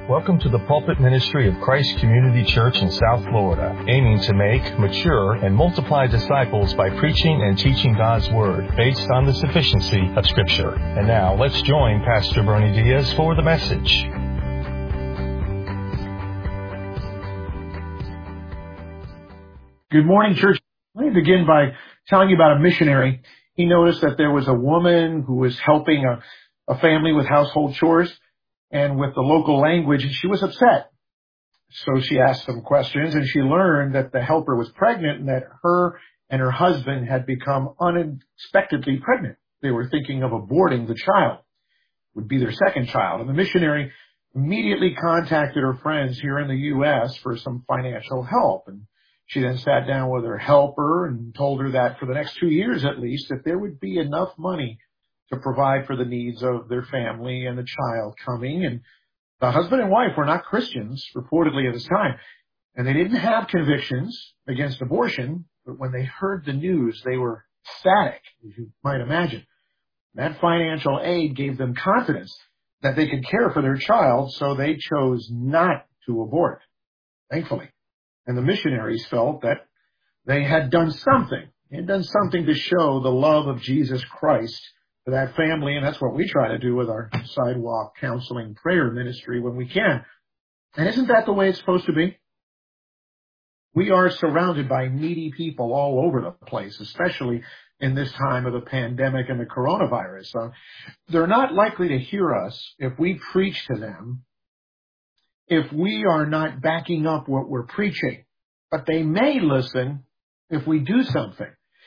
Welcome to the pulpit ministry of Christ Community Church in South Florida, aiming to make, mature, and multiply disciples by preaching and teaching God's Word based on the sufficiency of Scripture. And now, let's join Pastor Bernie Diaz for the message. Good morning, church. Let me begin by telling you about a missionary. He noticed that there was a woman who was helping a family with household chores and with the local language, and she was upset. So she asked some questions, and she learned that the helper was pregnant and that her and her husband had become unexpectedly pregnant. They were thinking of aborting the child. It would be their second child. And the missionary immediately contacted her friends here in the U.S. for some financial help. And she then sat down with her helper and told her that for the next 2 years at least, that there would be enough money to provide for the needs of their family and the child coming. And the husband and wife were not Christians, reportedly at this time, and they didn't have convictions against abortion, but when they heard the news, they were ecstatic, as you might imagine. That financial aid gave them confidence that they could care for their child, so they chose not to abort, thankfully. And the missionaries felt that they had done something. They had done something to show the love of Jesus Christ to that family, and that's what we try to do with our sidewalk counseling prayer ministry when we can. And isn't that the way it's supposed to be? We are surrounded by needy people all over the place, especially in this time of the pandemic and the coronavirus. They're not likely to hear us if we preach to them, if we are not backing up what we're preaching. But they may listen if we do something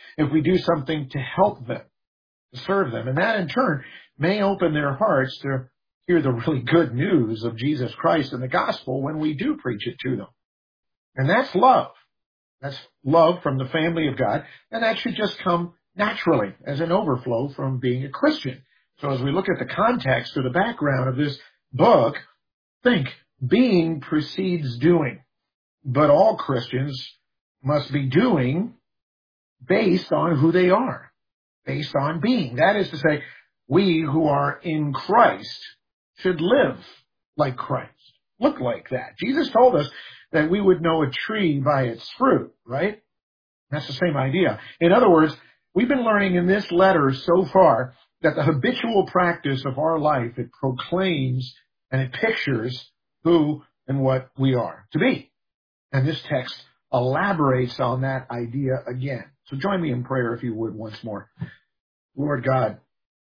to help them, to serve them. And that in turn may open their hearts to hear the really good news of Jesus Christ and the gospel when we do preach it to them. And that's love. That's love from the family of God. And that should just come naturally as an overflow from being a Christian. So as we look at the context or the background of this book, think being precedes doing. But all Christians must be doing based on who they are, based on being. That is to say, we who are in Christ should live like Christ, look like that. Jesus told us that we would know a tree by its fruit, right? That's the same idea. In other words, we've been learning in this letter so far that the habitual practice of our life, it proclaims and it pictures who and what we are to be. And this text elaborates on that idea again. So join me in prayer, if you would, once more. Lord God,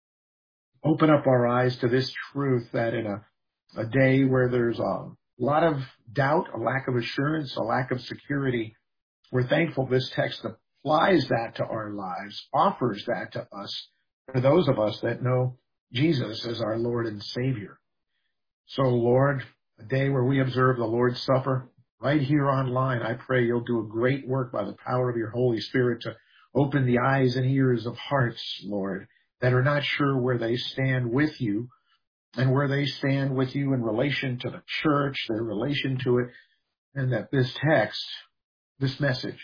open up our eyes to this truth that in a day where there's a lot of doubt, a lack of assurance, a lack of security, we're thankful this text applies that to our lives, offers that to us, for those of us that know Jesus as our Lord and Savior. So, Lord, a day where we observe the Lord's Supper, right here online, I pray you'll do a great work by the power of your Holy Spirit to open the eyes and ears of hearts, Lord, that are not sure where they stand with you and where they stand with you in relation to the church, their relation to it, and that this text, this message,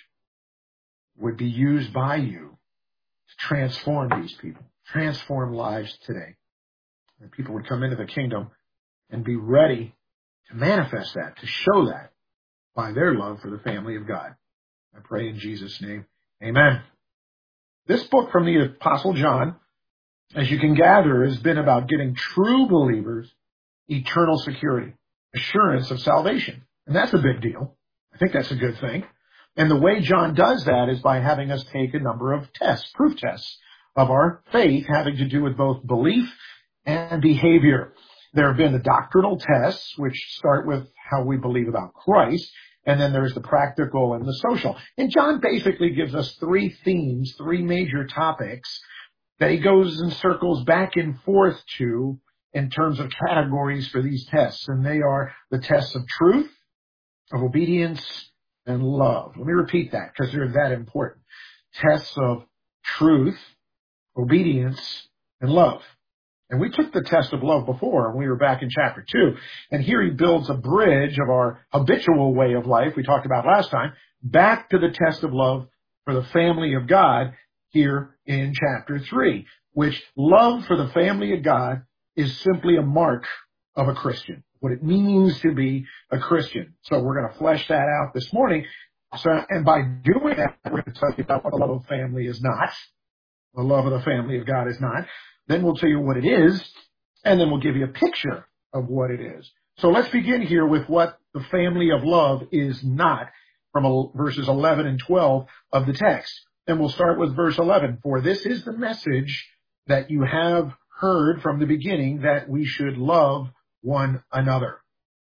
would be used by you to transform these people, transform lives today. That people would come into the kingdom and be ready to manifest that, to show that by their love for the family of God. I pray in Jesus' name, amen. This book from the Apostle John, as you can gather, has been about giving true believers eternal security, assurance of salvation. And that's a big deal. I think that's a good thing. And the way John does that is by having us take a number of tests, proof tests of our faith, having to do with both belief and behavior. There have been the doctrinal tests, which start with how we believe about Christ, and then there's the practical and the social. And John basically gives us three themes, three major topics that he goes and circles back and forth to in terms of categories for these tests. And they are the tests of truth, of obedience, and love. Let me repeat that because they're that important. Tests of truth, obedience, and love. And we took the test of love before, and we were back in chapter 2. And here he builds a bridge of our habitual way of life we talked about last time, back to the test of love for the family of God here in chapter 3, which love for the family of God is simply a mark of a Christian. what it means to be a Christian. So we're going to flesh that out this morning. And by doing that, we're going to tell you about what the love of family is not. The love of the family of God is not. Then we'll tell you what it is, and then we'll give you a picture of what it is. So let's begin here with what the family of love is not, from verses 11 and 12 of the text. And we'll start with verse 11. For this is the message that you have heard from the beginning, that we should love one another.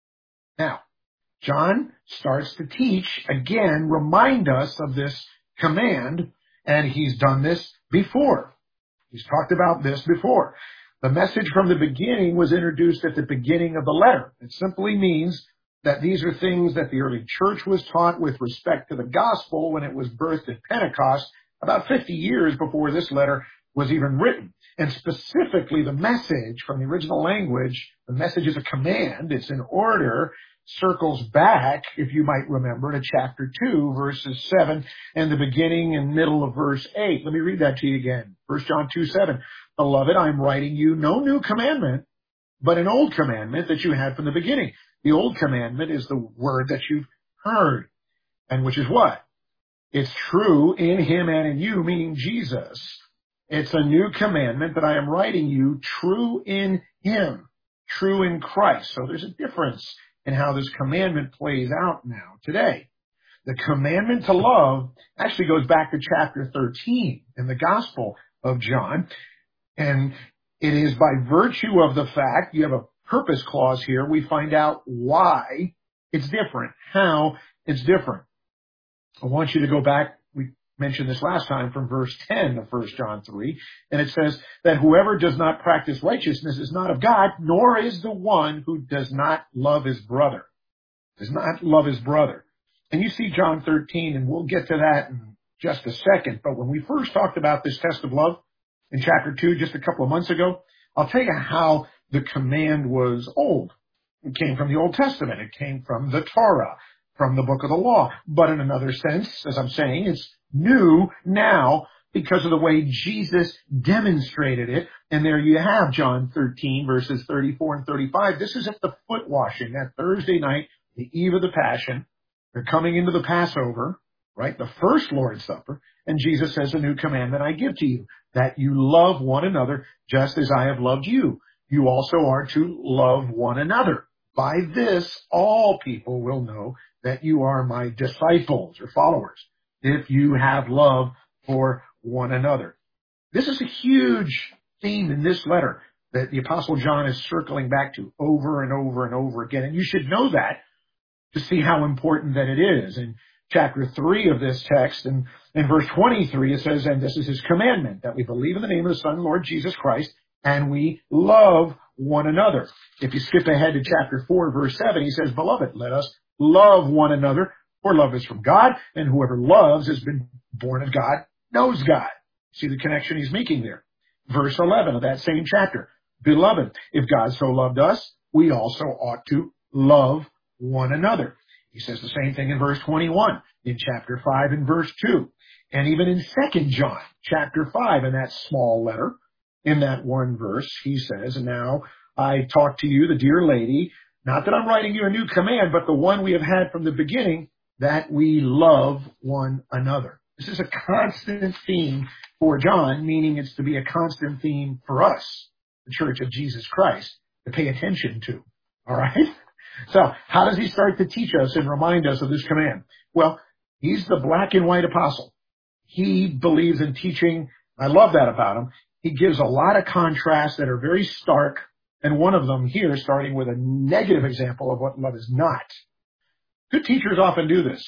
Now, John starts to teach, again, remind us of this command, and he's done this before. He's talked about this before. The message from the beginning was introduced at the beginning of the letter. It simply means that these are things that the early church was taught with respect to the gospel when it was birthed at Pentecost, about 50 years before this letter was even written. And specifically, the message from the original language, the message is a command, it's an order, circles back, if you might remember, to chapter 2, verses 7, and the beginning and middle of verse 8. Let me read that to you again. 1 John 2:7. Beloved, I am writing you no new commandment, but an old commandment that you had from the beginning. The old commandment is the word that you've heard, and which is what? It's true in him and in you, meaning Jesus. It's a new commandment that I am writing you, true in him, true in Christ. So there's a difference in how this commandment plays out now today. The commandment to love actually goes back to chapter 13 in the Gospel of John. And it is by virtue of the fact, you have a purpose clause here, we find out why it's different, how it's different. I want you to go back, we mentioned this last time, from verse 10 of 1 John 3, and it says that whoever does not practice righteousness is not of God, nor is the one who does not love his brother. Does not love his brother. And you see John 13, and we'll get to that in just a second, but when we first talked about this test of love in chapter 2 just a couple of months ago, I'll tell you how the command was old. It came from the Old Testament. It came from the Torah, from the book of the law. But in another sense, as I'm saying, it's new now because of the way Jesus demonstrated it. And there you have John 13, verses 34 and 35. This is at the foot washing, that Thursday night, the eve of the Passion. They're coming into the Passover, right? The first Lord's Supper. And Jesus says, a new commandment I give to you, that you love one another just as I have loved you. You also are to love one another. By this, all people will know that you are my disciples or followers, if you have love for one another. This is a huge theme in this letter that the Apostle John is circling back to over and over and over again. And you should know that to see how important that it is. In chapter 3 of this text, and in verse 23, it says, and this is his commandment, that we believe in the name of the Son, Lord Jesus Christ, and we love one another. If you skip ahead to chapter 4, verse 7, he says, beloved, let us love one another, for love is from God, and whoever loves has been born of God, knows God. See the connection he's making there. Verse 11 of that same chapter. Beloved, if God so loved us, we also ought to love one another. He says the same thing in verse 21, in chapter 5 and verse 2, and even in 2 John, chapter 5, in that small letter, in that one verse, he says, and now I talk to you, the dear lady, not that I'm writing you a new command, but the one we have had from the beginning, that we love one another. This is a constant theme for John, meaning it's to be a constant theme for us, the Church of Jesus Christ, to pay attention to. All right? So how does he start to teach us and remind us of this command? Well, he's the black and white apostle. He believes in teaching. I love that about him. He gives a lot of contrasts that are very stark, and one of them here, starting with a negative example of what love is not. Good teachers often do this.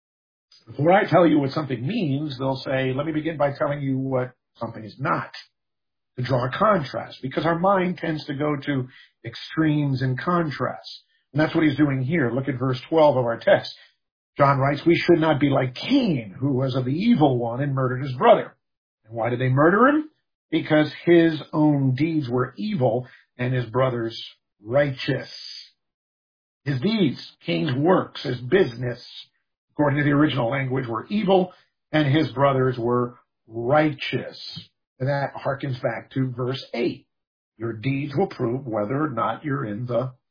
Before I tell you what something means, they'll say, let me begin by telling you what something is not, to draw a contrast, because our mind tends to go to extremes and contrasts. And that's what he's doing here. Look at verse 12 of our text. John writes, we should not be like Cain, who was of the evil one and murdered his brother. And why did they murder him? Because his own deeds were evil and his brother's righteous. His deeds, Cain's works, his business, according to the original language, were evil and his brothers were righteous. And that harkens back to verse 8. Your deeds will prove whether or not you're in the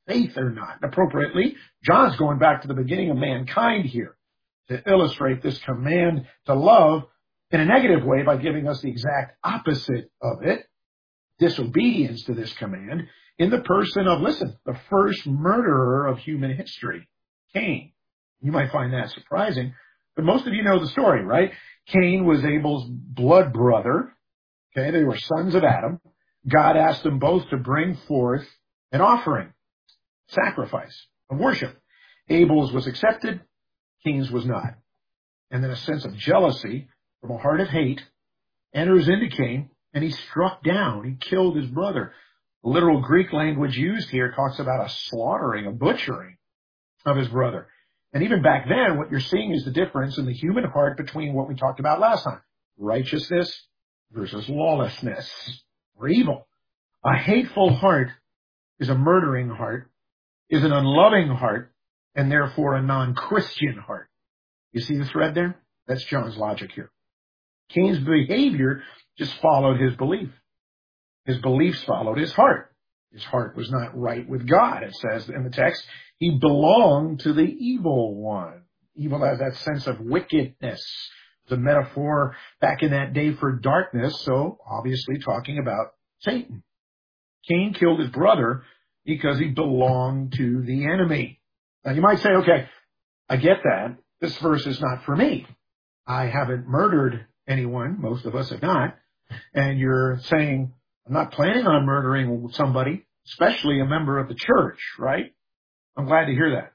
faith or not. Appropriately, John's going back to the beginning of mankind here to illustrate this command to love in a negative way by giving us the exact opposite of it, disobedience to this command, in the person of, listen, the first murderer of human history, Cain. You might find that surprising, but most of you know the story, right? Cain was Abel's blood brother. Okay, they were sons of Adam. God asked them both to bring forth an offering, sacrifice of worship. Abel's was accepted, Cain's was not. And then a sense of jealousy from a heart of hate enters into Cain, and he struck down, he killed his brother. The literal Greek language used here talks about a slaughtering, a butchering of his brother. And even back then, what you're seeing is the difference in the human heart between what we talked about last time, righteousness versus lawlessness or evil. A hateful heart is a murdering heart, is an unloving heart, and therefore a non-Christian heart. You see the thread there? That's John's logic here. Cain's behavior just followed his belief. His beliefs followed his heart. His heart was not right with God, it says in the text. He belonged to the evil one. Evil has that sense of wickedness. The metaphor back in that day for darkness, so obviously talking about Satan. Cain killed his brother because he belonged to the enemy. Now you might say, okay, I get that. This verse is not for me. I haven't murdered anyone. Most of us have not. And you're saying, I'm not planning on murdering somebody, especially a member of the church, right? I'm glad to hear that.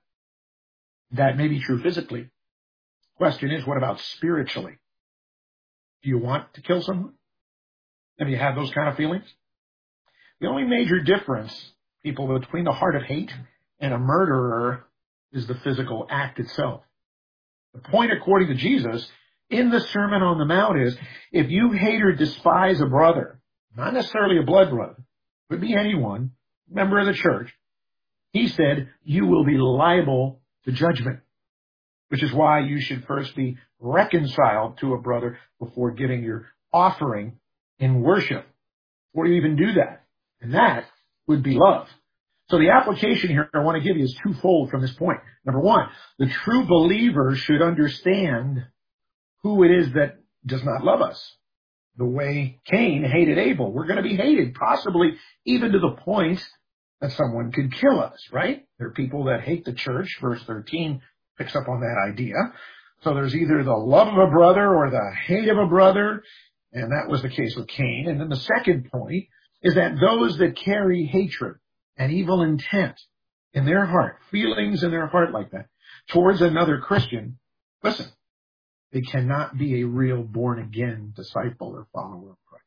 That may be true physically. Question is, what about spiritually? Do you want to kill someone? Have you had those kind of feelings? The only major difference, people, between the heart of hate and a murderer is the physical act itself. The point, according to Jesus, in the Sermon on the Mount is, if you hate or despise a brother, not necessarily a blood brother, could be anyone, member of the church, he said, you will be liable to judgment, which is why you should first be reconciled to a brother before giving your offering in worship, before you even do that. And that would be love. So the application here I want to give you is twofold from this point. Number one, the true believer should understand who it is that does not love us. The way Cain hated Abel. We're going to be hated, possibly even to the point that someone could kill us, right? There are people that hate the church. Verse 13 picks up on that idea. So there's either the love of a brother or the hate of a brother, and that was the case with Cain. And then the second point is that those that carry hatred and evil intent in their heart, feelings in their heart like that, towards another Christian, listen, they cannot be a real born-again disciple or follower of Christ.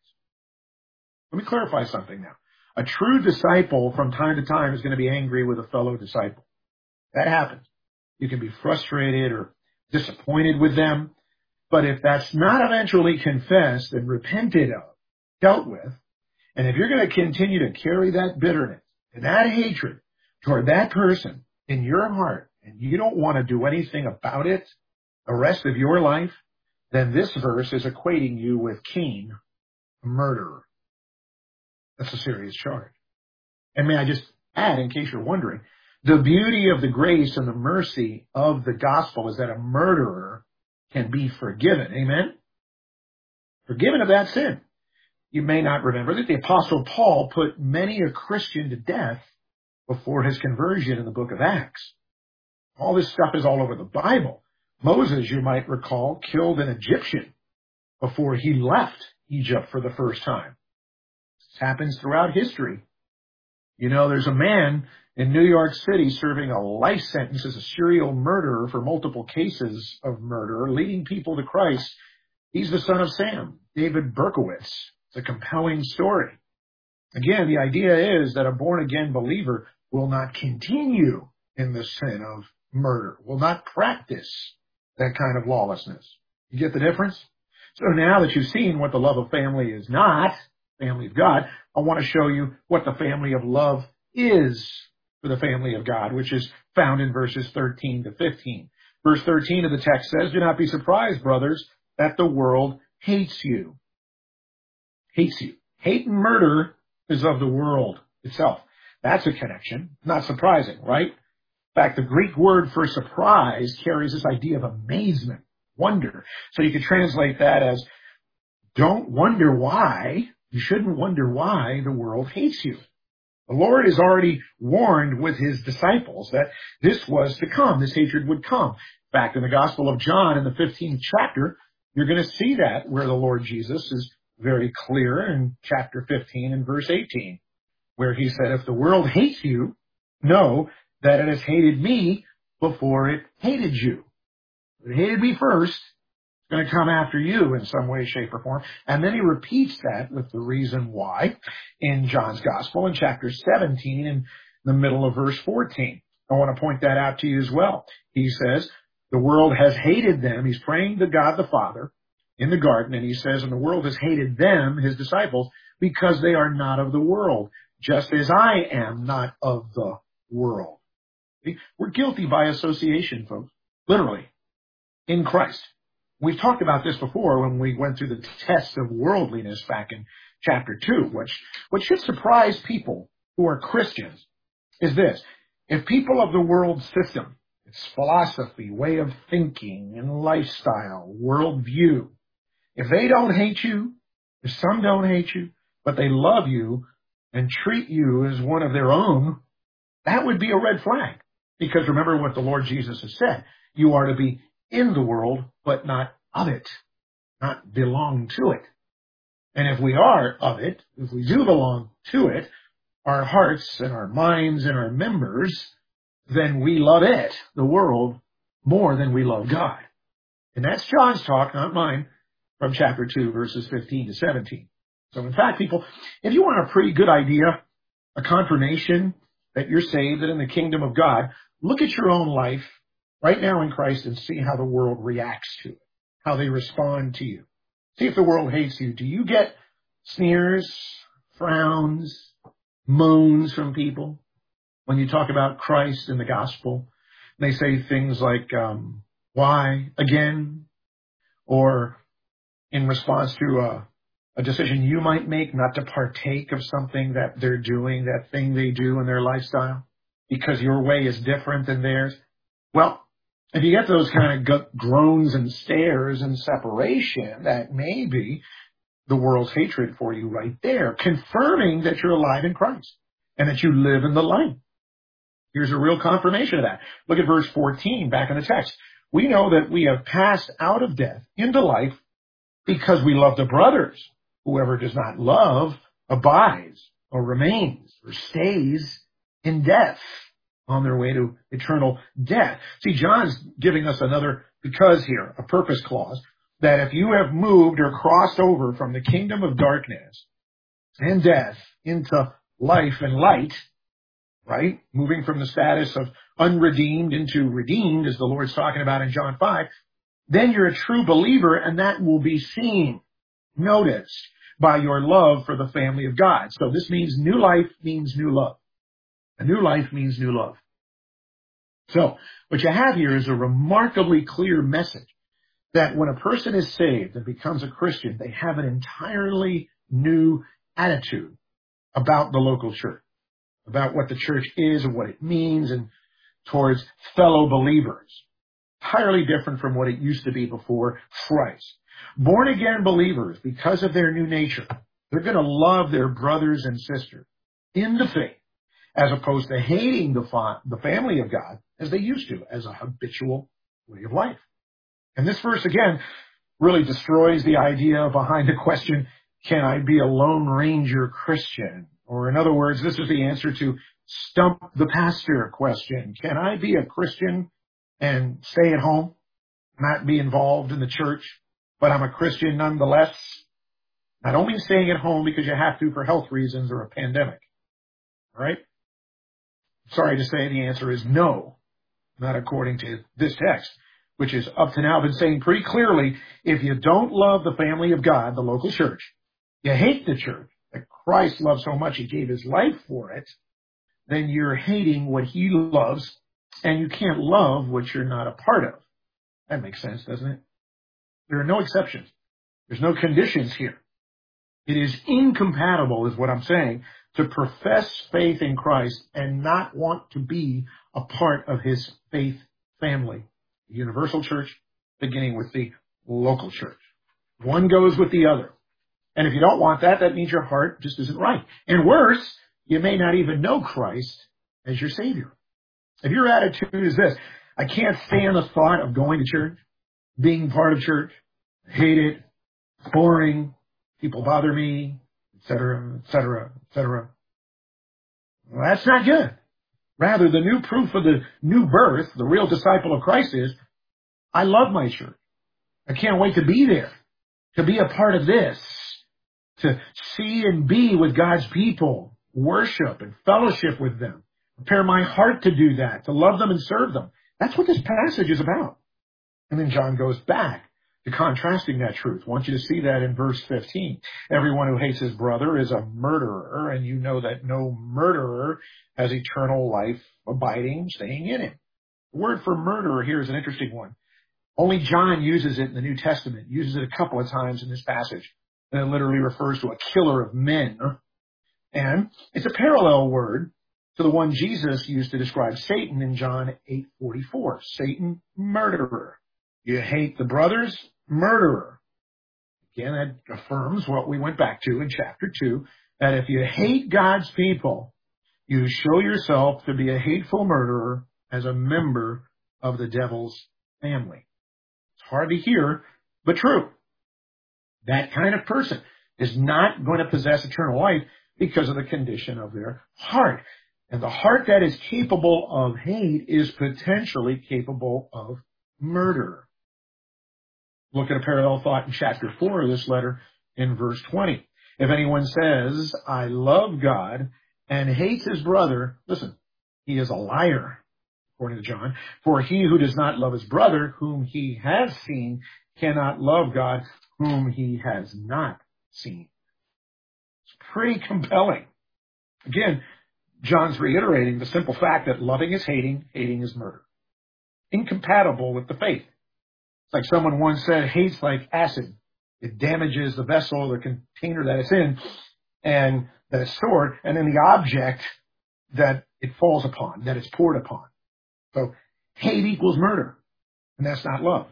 Let me clarify something now. A true disciple from time to time is going to be angry with a fellow disciple. That happens. You can be frustrated or disappointed with them. But if that's not eventually confessed and repented of, dealt with, and if you're going to continue to carry that bitterness and that hatred toward that person in your heart, and you don't want to do anything about it the rest of your life, then this verse is equating you with Cain, a murderer. That's a serious charge. And may I just add, in case you're wondering, the beauty of the grace and the mercy of the gospel is that a murderer can be forgiven. Amen? Forgiven of that sin. You may not remember that the Apostle Paul put many a Christian to death before his conversion in the book of Acts. All this stuff is all over the Bible. Moses, you might recall, killed an Egyptian before he left Egypt for the first time. This happens throughout history. You know, there's a man in New York City serving a life sentence as a serial murderer for multiple cases of murder, leading people to Christ. He's the son of Sam, David Berkowitz. It's a compelling story. Again, the idea is that a born-again believer will not continue in the sin of murder, will not practice that kind of lawlessness. You get the difference? So now that you've seen what the love of family is not, family of God, I want to show you what the family of love is for the family of God, which is found in verses 13 to 15. Verse 13 of the text says, do not be surprised, brothers, that the world hates you. Hates you. Hate and murder is of the world itself. That's a connection. Not surprising, right? In fact, the Greek word for surprise carries this idea of amazement, wonder. So you could translate that as, don't wonder why. You shouldn't wonder why the world hates you. The Lord has already warned with his disciples that this was to come. This hatred would come. In fact, in the Gospel of John, in the 15th chapter, you're going to see that where the Lord Jesus is very clear in chapter 15 and verse 18, where he said, if the world hates you, know that it has hated me before it hated you. It hated me first. It's going to come after you in some way, shape, or form. And then he repeats that with the reason why in John's Gospel in chapter 17 in the middle of verse 14. I want to point that out to you as well. He says, the world has hated them. He's praying to God the Father in the garden, and he says, and the world has hated them, his disciples, because they are not of the world, just as I am not of the world. See? We're guilty by association, folks, literally, in Christ. We've talked about this before when we went through the test of worldliness back in chapter 2, which should surprise people who are Christians, is this. If people of the world system, its philosophy, way of thinking, and lifestyle, worldview, if they don't hate you, if some don't hate you, but they love you and treat you as one of their own, that would be a red flag. Because remember what the Lord Jesus has said. You are to be in the world, but not of it, not belong to it. And if we are of it, if we do belong to it, our hearts and our minds and our members, then we love it, the world, more than we love God. And that's John's talk, not mine, from chapter 2, verses 15 to 17. So in fact, people, if you want a pretty good idea, a confirmation that you're saved and in the kingdom of God, look at your own life right now in Christ and see how the world reacts to it, how they respond to you. See if the world hates you. Do you get sneers, frowns, moans from people when you talk about Christ and the gospel? They say things like, why again? Or in response to a decision you might make not to partake of something that they're doing, that thing they do in their lifestyle, because your way is different than theirs. Well, if you get those kind of groans and stares and separation, that may be the world's hatred for you right there, confirming that you're alive in Christ and that you live in the light. Here's a real confirmation of that. Look at verse 14 back in the text. We know that we have passed out of death into life because we love the brothers. Whoever does not love abides or remains or stays in death, on their way to eternal death. See, John's giving us another because here, a purpose clause, that if you have moved or crossed over from the kingdom of darkness and death into life and light, right? Moving from the status of unredeemed into redeemed, as the Lord's talking about in John 5, then you're a true believer, and that will be seen, noticed by your love for the family of God. So this means new life means new love. A new life means new love. So what you have here is a remarkably clear message that when a person is saved and becomes a Christian, they have an entirely new attitude about the local church, about what the church is and what it means, and towards fellow believers. Entirely different from what it used to be before Christ. Born again believers, because of their new nature, they're going to love their brothers and sisters in the faith, as opposed to hating the family of God as they used to, as a habitual way of life. And this verse, again, really destroys the idea behind the question, can I be a Lone Ranger Christian? Or in other words, this is the answer to stump the pastor question. Can I be a Christian and stay at home, not be involved in the church, but I'm a Christian nonetheless? I don't mean staying at home because you have to for health reasons or a pandemic. All right? Sorry to say the answer is no, not according to this text, which is up to now been saying pretty clearly, if you don't love the family of God, the local church, you hate the church that Christ loved so much he gave his life for it, then you're hating what he loves, and you can't love what you're not a part of. That makes sense, doesn't it? There are no exceptions. There's no conditions here. It is incompatible, is what I'm saying, to profess faith in Christ and not want to be a part of his faith family. The universal church, beginning with the local church. One goes with the other. And if you don't want that, that means your heart just isn't right. And worse, you may not even know Christ as your Savior. If your attitude is this, I can't stand the thought of going to church, being part of church, hate it, boring, people bother me, etc., etc., etc. Well, that's not good. Rather, the new proof of the new birth, the real disciple of Christ is, I love my church. I can't wait to be there, to be a part of this, to see and be with God's people, worship and fellowship with them, prepare my heart to do that, to love them and serve them. That's what this passage is about. And then John goes back to contrasting that truth. I want you to see that in verse 15. Everyone who hates his brother is a murderer, and you know that no murderer has eternal life abiding, staying in him. The word for murderer here is an interesting one. Only John uses it in the New Testament, uses it a couple of times in this passage. And it literally refers to a killer of men. And it's a parallel word to the one Jesus used to describe Satan in John 8:44. Satan, murderer. You hate the brothers, murderer. Again, that affirms what we went back to in chapter 2, that if you hate God's people, you show yourself to be a hateful murderer as a member of the devil's family. It's hard to hear, but true. That kind of person is not going to possess eternal life because of the condition of their heart. And the heart that is capable of hate is potentially capable of murder. Look at a parallel thought in chapter 4 of this letter in verse 20. If anyone says, I love God and hates his brother, listen, he is a liar, according to John. For he who does not love his brother, whom he has seen, cannot love God, whom he has not seen. It's pretty compelling. Again, John's reiterating the simple fact that loving is hating, hating is murder. Incompatible with the faith. It's like someone once said, hate's like acid. It damages the vessel, the container that it's in, and that it's stored, and then the object that it falls upon, that it's poured upon. So hate equals murder, and that's not love.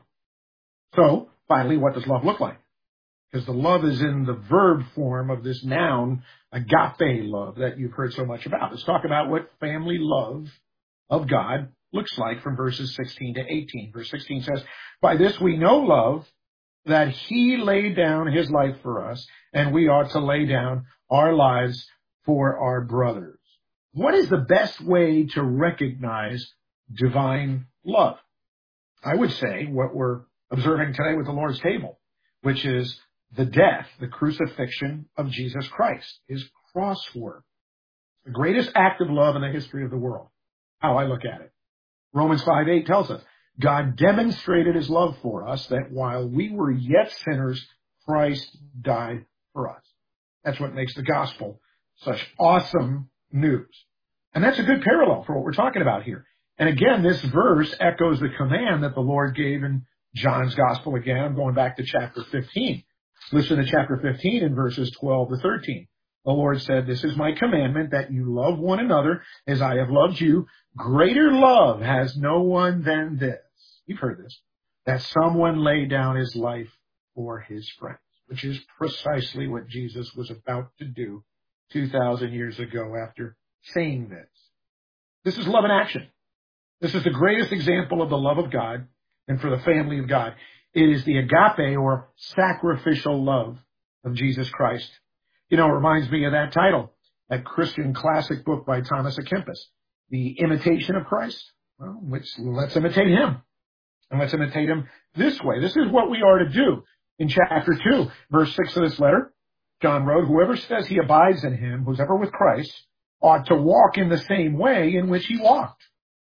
So, finally, what does love look like? Because the love is in the verb form of this noun, agape love, that you've heard so much about. Let's talk about what family love of God looks like from verses 16 to 18. Verse 16 says, by this we know love, that he laid down his life for us, and we ought to lay down our lives for our brothers. What is the best way to recognize divine love? I would say what we're observing today with the Lord's table, which is the death, the crucifixion of Jesus Christ, his cross work. The greatest act of love in the history of the world, how I look at it. Romans 5:8 tells us, God demonstrated his love for us, that while we were yet sinners, Christ died for us. That's what makes the gospel such awesome news. And that's a good parallel for what we're talking about here. And again, this verse echoes the command that the Lord gave in John's gospel. Again, I'm going back to chapter 15. Listen to chapter 15 in verses 12 to 13. The Lord said, this is my commandment, that you love one another as I have loved you. Greater love has no one than this. You've heard this. That someone lay down his life for his friends, which is precisely what Jesus was about to do 2,000 years ago after saying this. This is love in action. This is the greatest example of the love of God and for the family of God. It is the agape or sacrificial love of Jesus Christ. You know, it reminds me of that title, that Christian classic book by Thomas à Kempis, The Imitation of Christ. Well, let's imitate him. And let's imitate him this way. This is what we are to do. In chapter 2, verse 6 of this letter, John wrote, whoever says he abides in him, who's ever with Christ, ought to walk in the same way in which he walked.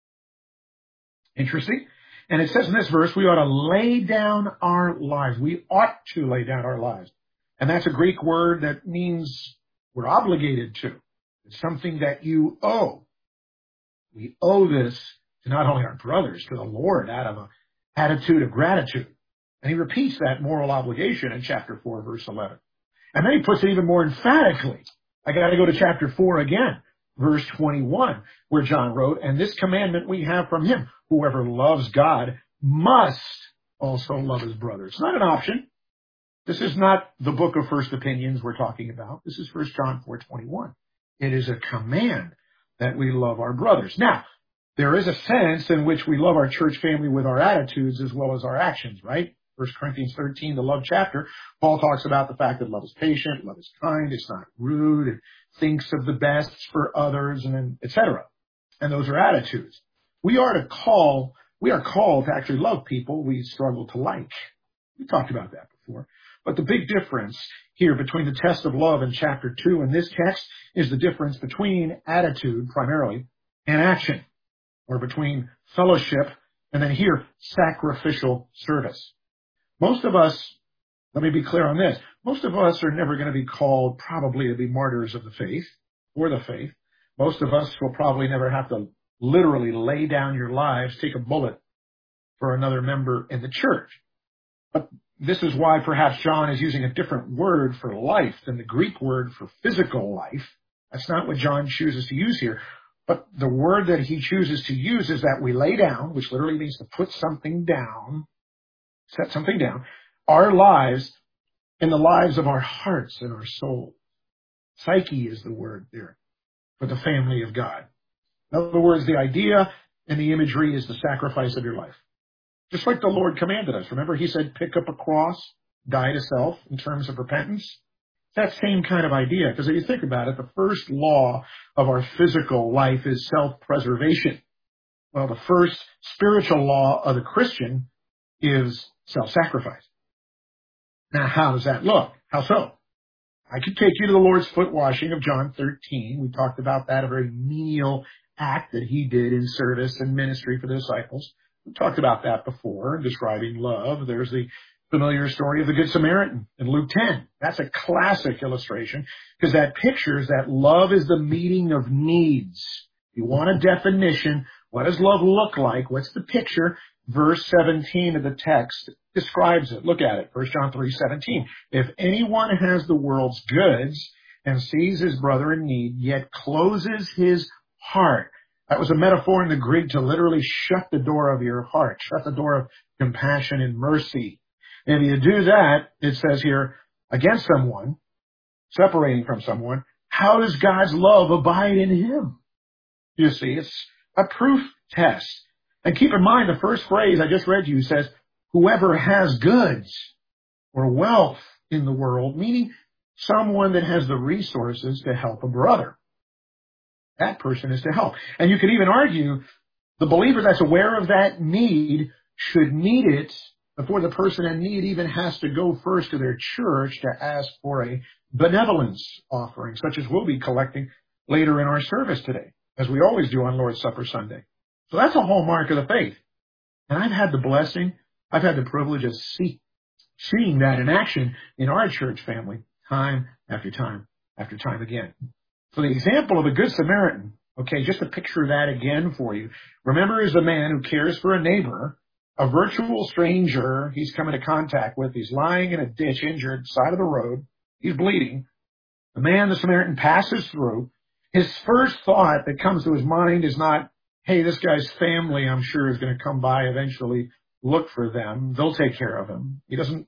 Interesting. And it says in this verse, we ought to lay down our lives. We ought to lay down our lives. And that's a Greek word that means we're obligated to. It's something that you owe. We owe this to not only our brothers, to the Lord, out of an attitude of gratitude. And he repeats that moral obligation in chapter 4, verse 11. And then he puts it even more emphatically. I got to go to chapter 4 again, verse 21, where John wrote, "And this commandment we have from him, whoever loves God must also love his brother." It's not an option. This is not the book of first opinions we're talking about. This is 1 John 4:21. It is a command that we love our brothers. Now, there is a sense in which we love our church family with our attitudes as well as our actions, right? 1 Corinthians 13, the love chapter, Paul talks about the fact that love is patient, love is kind, it's not rude, it thinks of the best for others, and then etc. And those are attitudes. We are called to actually love people we struggle to like. We talked about that before. But the big difference here between the test of love in chapter 2 and this text is the difference between attitude, primarily, and action, or between fellowship and then here, sacrificial service. Most of us, let me be clear on this, most of us are never going to be called probably to be martyrs of the faith or the faith. Most of us will probably never have to literally lay down your lives, take a bullet for another member in the church. But this is why perhaps John is using a different word for life than the Greek word for physical life. That's not what John chooses to use here. But the word that he chooses to use is that we lay down, which literally means to put something down, set something down, our lives in the lives of our hearts and our soul. Psyche is the word there for the family of God. In other words, the idea and the imagery is the sacrifice of your life. Just like the Lord commanded us. Remember, he said, pick up a cross, die to self in terms of repentance. That same kind of idea, because if you think about it, the first law of our physical life is self-preservation. Well, the first spiritual law of the Christian is self-sacrifice. Now, how does that look? How so? I could take you to the Lord's foot washing of John 13. We talked about that, a very menial act that he did in service and ministry for the disciples. We talked about that before, describing love. There's the familiar story of the Good Samaritan in Luke 10. That's a classic illustration because that pictures that love is the meeting of needs. If you want a definition, what does love look like? What's the picture? Verse 17 of the text describes it. Look at it. 1 John 3:17. If anyone has the world's goods and sees his brother in need, yet closes his heart. That was a metaphor in the Greek to literally shut the door of your heart, shut the door of compassion and mercy. And if you do that, it says here, against someone, separating from someone, how does God's love abide in him? You see, it's a proof test. And keep in mind, the first phrase I just read you says, whoever has goods or wealth in the world, meaning someone that has the resources to help a brother. That person is to help. And you could even argue the believer that's aware of that need should meet it before the person in need even has to go first to their church to ask for a benevolence offering, such as we'll be collecting later in our service today, as we always do on Lord's Supper Sunday. So that's a hallmark of the faith. And I've had the blessing, I've had the privilege of seeing that in action in our church family time after time after time again. So the example of a Good Samaritan, okay, just to picture that again for you. Remember, is a man who cares for a neighbor, a virtual stranger he's come into contact with. He's lying in a ditch, injured, side of the road. He's bleeding. The man, the Samaritan, passes through. His first thought that comes to his mind is not, hey, this guy's family, I'm sure, is going to come by eventually, look for them. They'll take care of him. He doesn't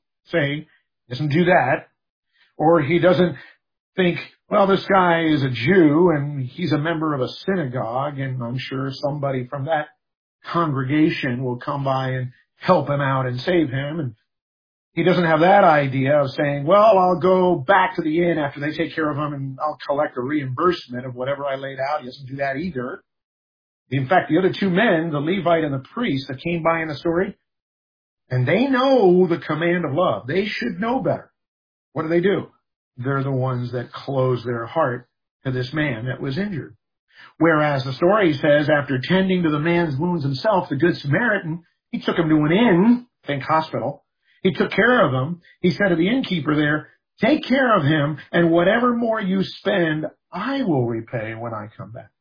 do that. Or he doesn't think, well, this guy is a Jew and he's a member of a synagogue and I'm sure somebody from that congregation will come by and help him out and save him. And he doesn't have that idea of saying, well, I'll go back to the inn after they take care of him and I'll collect a reimbursement of whatever I laid out. He doesn't do that either. In fact, the other two men, the Levite and the priest that came by in the story, and they know the command of love. They should know better. What do? They're the ones that close their heart to this man that was injured. Whereas the story says after tending to the man's wounds himself, the Good Samaritan, he took him to an inn, think hospital. He took care of him. He said to the innkeeper there, take care of him and whatever more you spend, I will repay when I come back.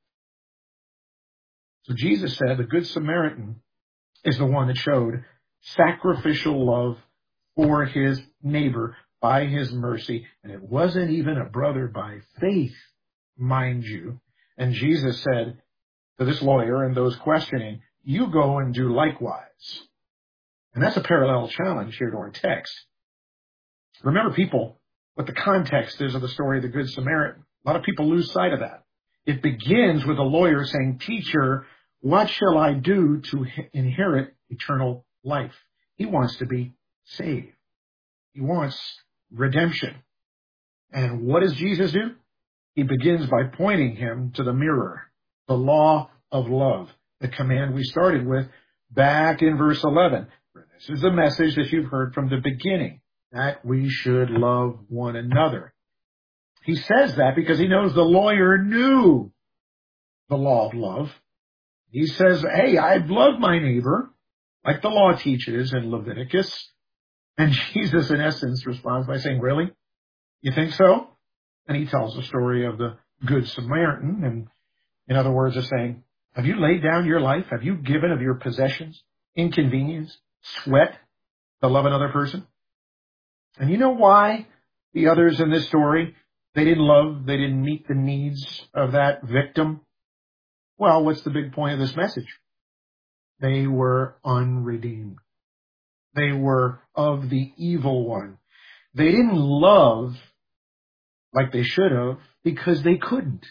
So Jesus said the Good Samaritan is the one that showed sacrificial love for his neighbor by his mercy, and it wasn't even a brother by faith, mind you. And Jesus said to this lawyer and those questioning, you go and do likewise. And that's a parallel challenge here to our text. Remember, people, what the context is of the story of the Good Samaritan. A lot of people lose sight of that. It begins with a lawyer saying, Teacher, what shall I do to inherit eternal life? He wants to be saved. He wants redemption. And what does Jesus do? He begins by pointing him to the mirror, the law of love, the command we started with back in verse 11. This is the message that you've heard from the beginning, that we should love one another. He says that because he knows the lawyer knew the law of love. He says, hey, I've loved my neighbor, like the law teaches in Leviticus. And Jesus, in essence, responds by saying, really? You think so? And he tells the story of the Good Samaritan. And in other words, is saying, have you laid down your life? Have you given of your possessions, inconvenience, sweat to love another person? And you know why the others in this story, they didn't love, they didn't meet the needs of that victim? Well, what's the big point of this message? They were unredeemed. They were of the evil one. They didn't love like they should have because they couldn't.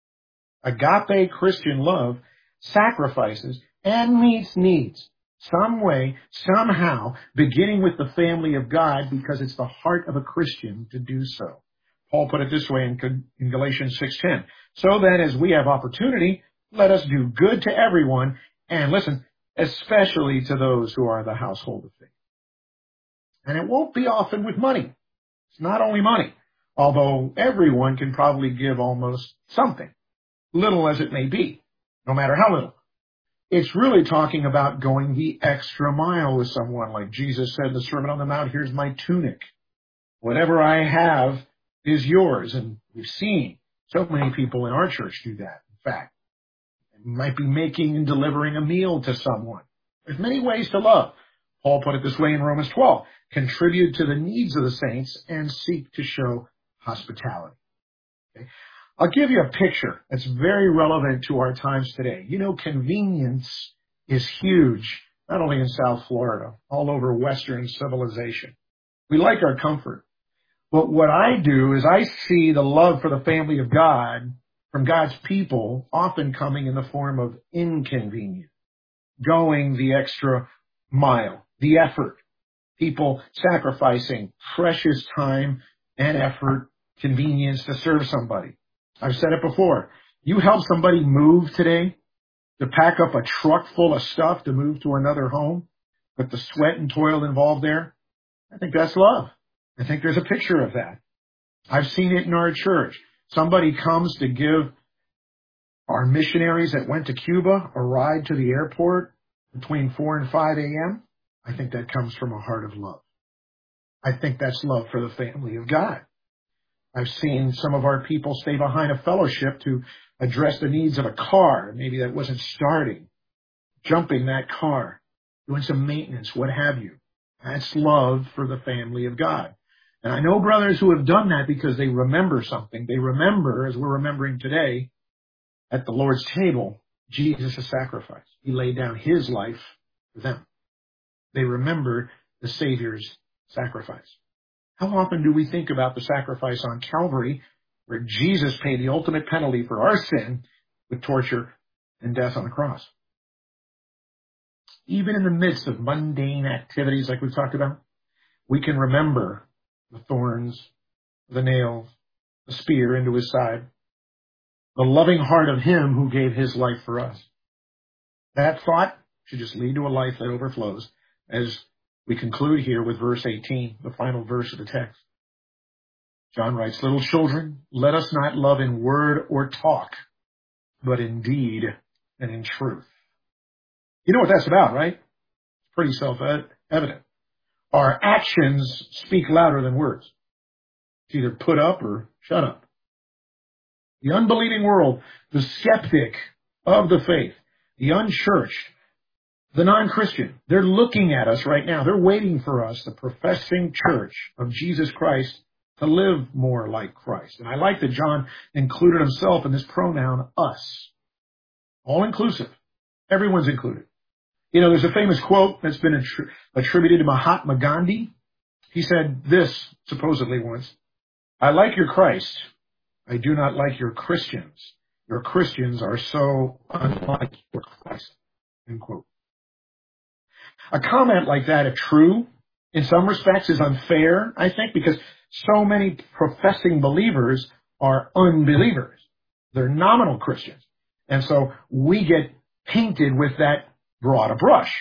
Agape Christian love sacrifices and meets needs some way, somehow, beginning with the family of God, because it's the heart of a Christian to do so. Paul put it this way in Galatians 6:10. So then, as we have opportunity, let us do good to everyone, and listen, especially to those who are the household of faith. And it won't be often with money. It's not only money, although everyone can probably give almost something, little as it may be, no matter how little. It's really talking about going the extra mile with someone, like Jesus said in the Sermon on the Mount, here's my tunic. Whatever I have is yours. And we've seen so many people in our church do that. In fact, you might be making and delivering a meal to someone. There's many ways to love. Paul put it this way in Romans 12. Contribute to the needs of the saints and seek to show hospitality. Okay? I'll give you a picture that's very relevant to our times today. You know, convenience is huge, not only in South Florida, all over Western civilization. We like our comfort. But what I do is I see the love for the family of God from God's people often coming in the form of inconvenience, going the extra mile, the effort, people sacrificing precious time and effort, convenience to serve somebody. I've said it before. You help somebody move today, to pack up a truck full of stuff to move to another home, with the sweat and toil involved there. I think that's love. I think there's a picture of that. I've seen it in our church. Somebody comes to give our missionaries that went to Cuba a ride to the airport between 4 and 5 a.m. I think that comes from a heart of love. I think that's love for the family of God. I've seen some of our people stay behind a fellowship to address the needs of a car, maybe that wasn't starting, jumping that car, doing some maintenance, what have you. That's love for the family of God. And I know brothers who have done that because they remember something. They remember, as we're remembering today, at the Lord's table, Jesus' sacrifice. He laid down his life for them. They remembered the Savior's sacrifice. How often do we think about the sacrifice on Calvary, where Jesus paid the ultimate penalty for our sin with torture and death on the cross? Even in the midst of mundane activities like we've talked about, we can remember the thorns, the nails, the spear into his side, the loving heart of him who gave his life for us. That thought should just lead to a life that overflows, as we conclude here with verse 18, the final verse of the text. John writes, little children, let us not love in word or talk, but in deed and in truth. You know what that's about, right? It's pretty self-evident. Our actions speak louder than words. It's either put up or shut up. The unbelieving world, the skeptic of the faith, the unchurched, The non-Christian, they're looking at us right now. They're waiting for us, the professing church of Jesus Christ, to live more like Christ. And I like that John included himself in this pronoun, us. All inclusive. Everyone's included. You know, there's a famous quote that's been attributed to Mahatma Gandhi. He said this, supposedly once, "I like your Christ. I do not like your Christians. Your Christians are so unlike your Christ." End quote. A comment like that, if true, in some respects is unfair, I think, because so many professing believers are unbelievers. They're nominal Christians. And so we get painted with that broad brush.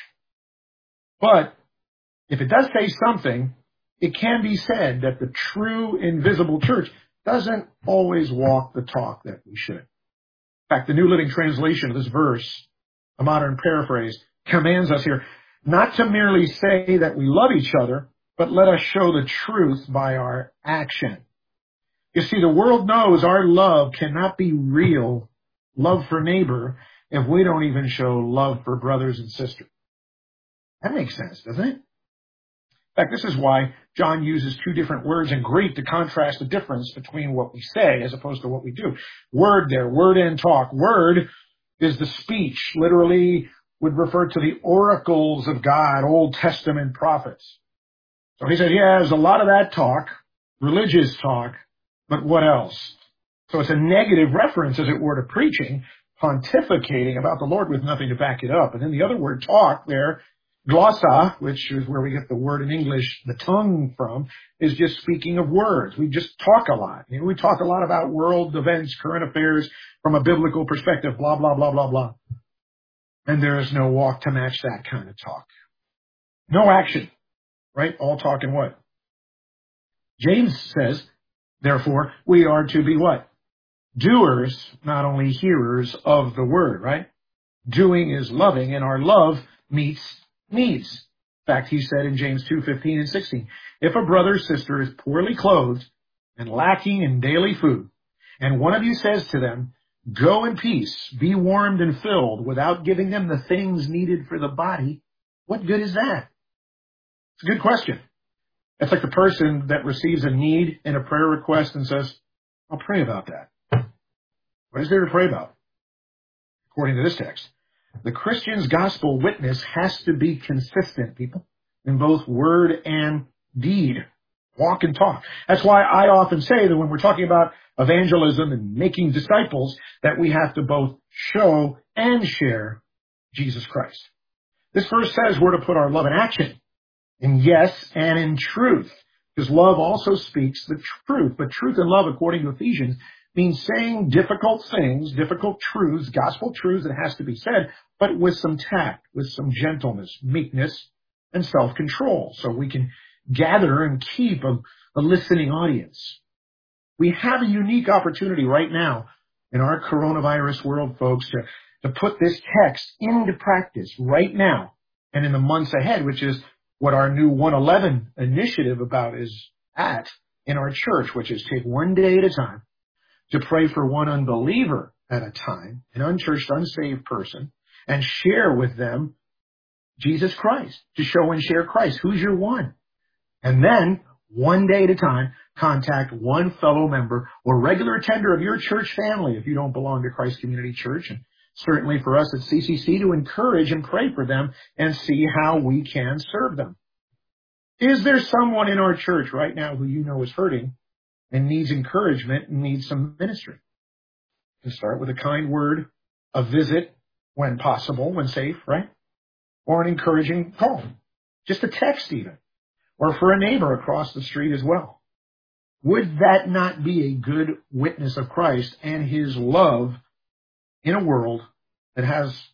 But if it does say something, it can be said that the true invisible church doesn't always walk the talk that we should. In fact, the New Living Translation of this verse, a modern paraphrase, commands us here not to merely say that we love each other, but let us show the truth by our action. You see, the world knows our love cannot be real love for neighbor if we don't even show love for brothers and sisters. That makes sense, doesn't it? In fact, this is why John uses two different words in Greek to contrast the difference between what we say as opposed to what we do. Word there, word and talk. Word is the speech, literally would refer to the oracles of God, Old Testament prophets. So he said, yeah, there's a lot of that talk, religious talk, but what else? So it's a negative reference, as it were, to preaching, pontificating about the Lord with nothing to back it up. And then the other word, talk, there, glossa, which is where we get the word in English, the tongue, from, is just speaking of words. We just talk a lot. You know, we talk a lot about world events, current affairs from a biblical perspective, blah, blah, blah, blah, blah. And there is no walk to match that kind of talk. No action, right? All talk and what? James says, therefore, we are to be what? Doers, not only hearers of the word, right? Doing is loving, and our love meets needs. In fact, he said in James 2:15 and 16, if a brother or sister is poorly clothed and lacking in daily food, and one of you says to them, go in peace, be warmed and filled, without giving them the things needed for the body, what good is that? It's a good question. It's like the person that receives a need in a prayer request and says, I'll pray about that. What is there to pray about? According to this text, the Christian's gospel witness has to be consistent, people, in both word and deed. Walk and talk. That's why I often say that when we're talking about evangelism and making disciples, that we have to both show and share Jesus Christ. This verse says we're to put our love in action, in yes and in truth, because love also speaks the truth. But truth and love, according to Ephesians, means saying difficult things, difficult truths, gospel truths that has to be said, but with some tact, with some gentleness, meekness, and self-control, so we can gather and keep a listening audience. We have a unique opportunity right now in our coronavirus world, folks, to put this text into practice right now and in the months ahead, which is what our new 111 initiative about is at in our church, which is take one day at a time to pray for one unbeliever at a time, an unchurched, unsaved person, and share with them Jesus Christ, to show and share Christ. Who's your one? And then, one day at a time, contact one fellow member or regular attender of your church family if you don't belong to Christ Community Church, and certainly for us at CCC to encourage and pray for them and see how we can serve them. Is there someone in our church right now who you know is hurting and needs encouragement and needs some ministry? You can start with a kind word, a visit when possible, when safe, right? Or an encouraging call. Just a text even. Or for a neighbor across the street as well. Would that not be a good witness of Christ and his love in a world that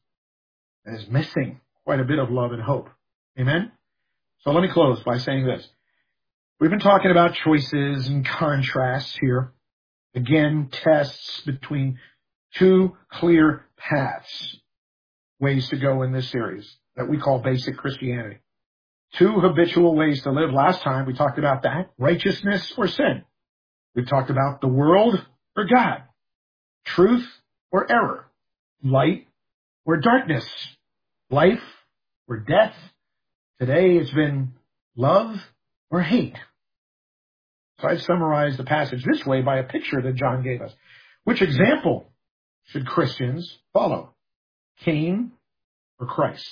is missing quite a bit of love and hope? Amen? So let me close by saying this. We've been talking about choices and contrasts here. Again, tests between two clear paths, ways to go in this series that we call basic Christianity. Two habitual ways to live. Last time we talked about that. Righteousness or sin. We've talked about the world or God. Truth or error. Light or darkness. Life or death. Today it's been love or hate. So I've summarized the passage this way by a picture that John gave us. Which example should Christians follow? Cain or Christ?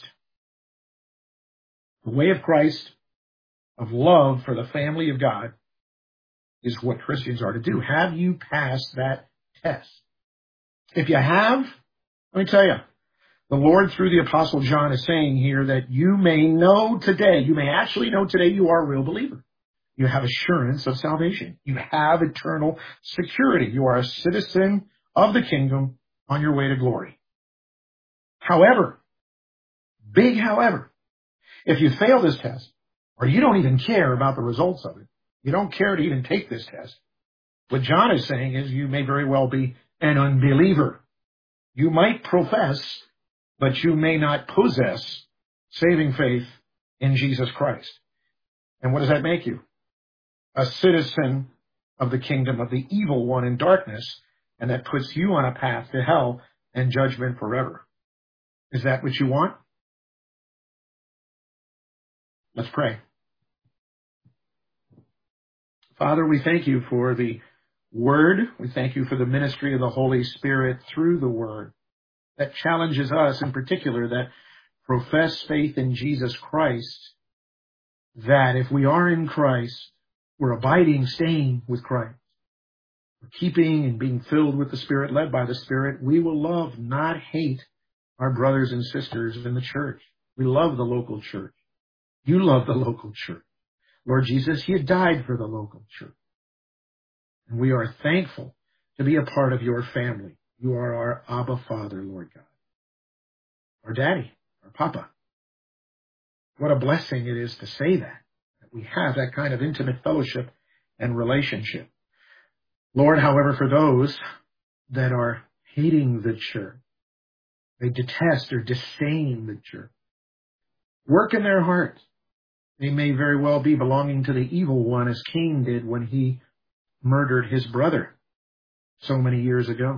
The way of Christ, of love for the family of God, is what Christians are to do. Have you passed that test? If you have, let me tell you, the Lord through the Apostle John is saying here that you may know today, you may actually know today you are a real believer. You have assurance of salvation. You have eternal security. You are a citizen of the kingdom on your way to glory. However, big however, if you fail this test, or you don't even care about the results of it, you don't care to even take this test, what John is saying is you may very well be an unbeliever. You might profess, but you may not possess saving faith in Jesus Christ. And what does that make you? A citizen of the kingdom of the evil one in darkness, and that puts you on a path to hell and judgment forever. Is that what you want? Let's pray. Father, we thank you for the Word. We thank you for the ministry of the Holy Spirit through the Word that challenges us in particular that profess faith in Jesus Christ, that if we are in Christ, we're abiding, staying with Christ. We're keeping and being filled with the Spirit, led by the Spirit. We will love, not hate, our brothers and sisters in the church. We love the local church. You love the local church. Lord Jesus, you died for the local church. And we are thankful to be a part of your family. You are our Abba Father, Lord God. Our Daddy, our Papa. What a blessing it is to say that we have that kind of intimate fellowship and relationship. Lord, however, for those that are hating the church, they detest or disdain the church, work in their hearts. They may very well be belonging to the evil one, as Cain did when he murdered his brother so many years ago.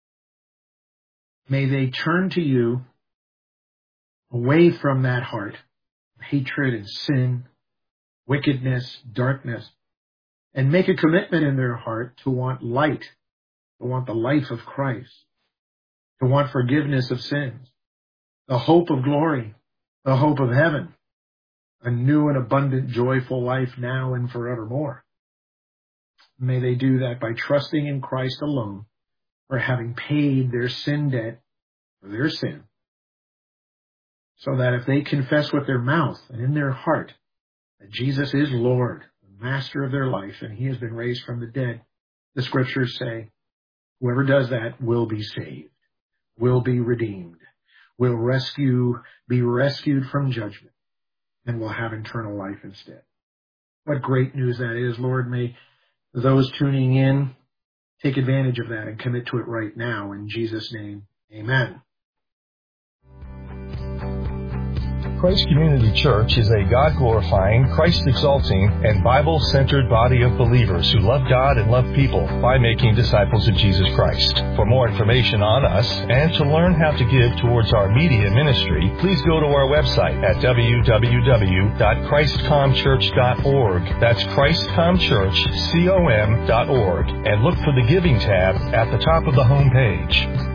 May they turn to you away from that heart of hatred and sin, wickedness, darkness, and make a commitment in their heart to want light, to want the life of Christ, to want forgiveness of sins, the hope of glory, the hope of heaven, a new and abundant, joyful life now and forevermore. May they do that by trusting in Christ alone, for having paid their sin debt for their sin, so that if they confess with their mouth and in their heart that Jesus is Lord, the master of their life, and he has been raised from the dead, the scriptures say, whoever does that will be saved, will be redeemed, will be rescued from judgment, and will have eternal life instead. What great news that is, Lord. May those tuning in take advantage of that and commit to it right now. In Jesus' name, amen. Christ Community Church is a God-glorifying, Christ-exalting, and Bible-centered body of believers who love God and love people by making disciples of Jesus Christ. For more information on us and to learn how to give towards our media ministry, please go to our website at www.christcomchurch.org. That's christcomchurch.org, and look for the Giving tab at the top of the home page.